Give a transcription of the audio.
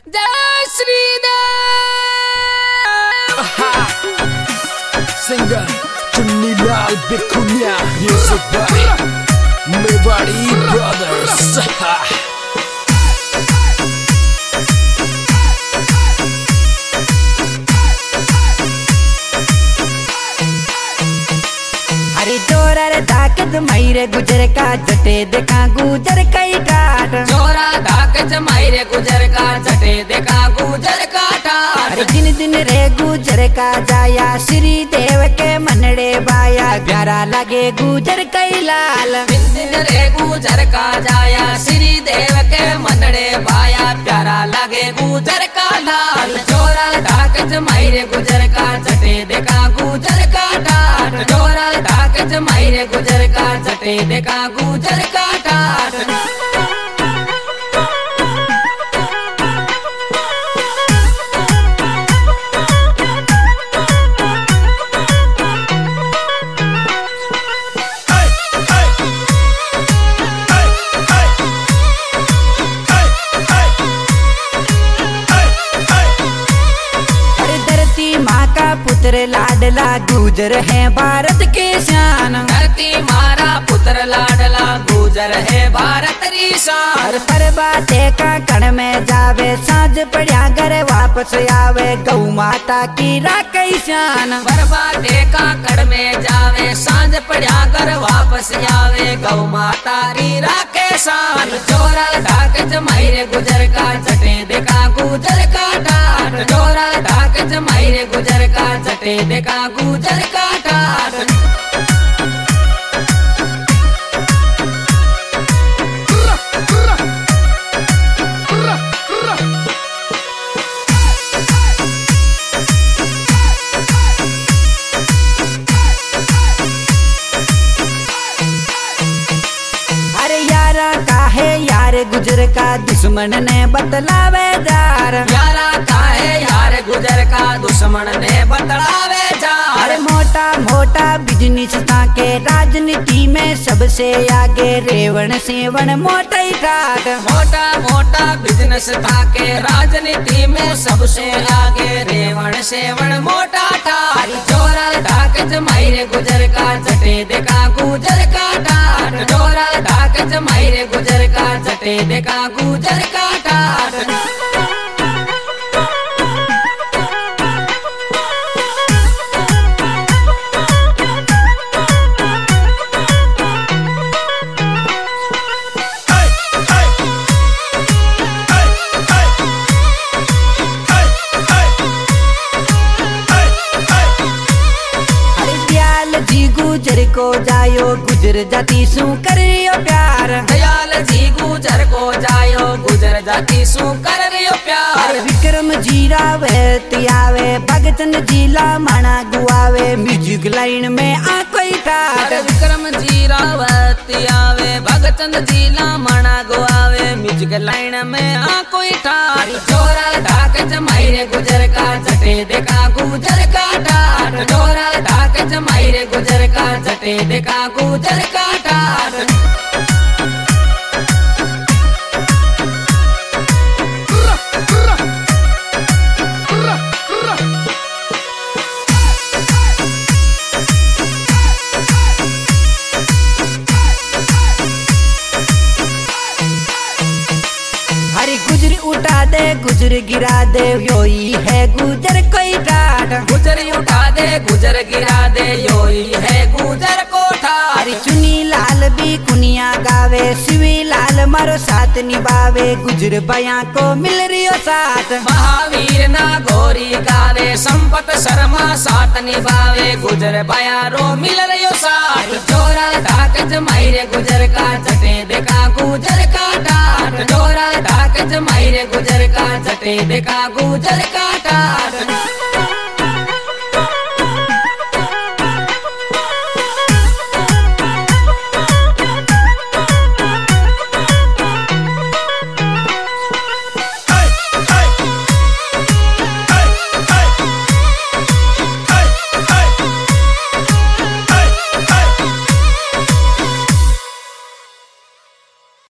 जय Shri Dev. Singer Chunni Lal Bikuniya, music by Mewari brothers. अरे जोरा रे धाकत मायरे गुजर का जटे देखा गुजर कई टाट। जोरा धाकत मायरे गुजर का जटे देखा गुजर का टाट। अरे दिन दिन रे गुजर का जाया श्री देव के मनड़े बाया प्यारा लगे गुजर कई लाल। दिन दिन रे गुजर का जाया श्री देव के मनड़े बाया प्यारा लगे गुजर का लाल। जोरा धाकत मायरे गुजर का जटे देखा गुजर का टाट। जोरा धाकत मायरे गुजर का जटे देखा गुजर का टाट। पुत्र लाडला गुजर है भारत के शान। धरती मारा पुत्र लाडला गुजर है भारत की शान। परबाते का कण में जावे सांझ पड़िया घर वापस आवे गौ माता की राखी शान। परबाते का कण में जावे सांझ पड़िया घर वापस आवे गौ माता की राखे शान। जोरा धाकत मायरे गुजर का जटे देखा गुजर का टाट। जोरा धाकत मायरे गुजर का जटे देखा गुजर का टाट। गुजर का दुश्मन ने बतलावे जार। यारा का है यार गुजर का दुश्मन ने बतलावे जार। मोटा मोटा बिजनेस के राजनीति में सबसे आगे रेवण सेवन मोटा ही ठाट। मोटा मोटा बिजनेस के राजनीति में सबसे आगे रेवण सेवन मोटा ठाट। जोरा धाकत मायरे गुजर का जटे देखा गुजर का टाट। जोरा धाकत मायरे गुजर का जटे देखा गुजर का टाट। गुजर को जायो गुजर जाती सू करियो प्यार। दयाल जी गुजर को जायो गुजर जाती सू करियो प्यार। विक्रम जीरा आवे भगतन जिला माना गुआवे म्यूजिक लाइन में आ कोई ठाट। विक्रम जीरा आवे भगतन जिला माना गुआवे म्यूजिक लाइन में आ कोई ठाट। जोरा धाकत मायरे गुजर का जटे देखा गुजर का टाट। जोरा धाकत मायरे गुजर का जटे देखा गुजर का टाट। गुजर गिरा दे योई है गुजर कोई ठाट। गुजर उठा दे गुजर गिरा दे योई है गुजर को ठाट। चुनी लाल भी कुनिया गावे शिवी लाल मारो साथ निभावे गुजर बया को मिल रियो साथ। महावीर ना गोरी गावे संपत शर्मा साथ निभावे गुजर बया रो मिल रियो साथ। जोरा धाकत मायरे गुजर का जटे देखा गुजर का टाट। जोरा धाकत मायरे गुजर का जटे देखा गुजर का टाट।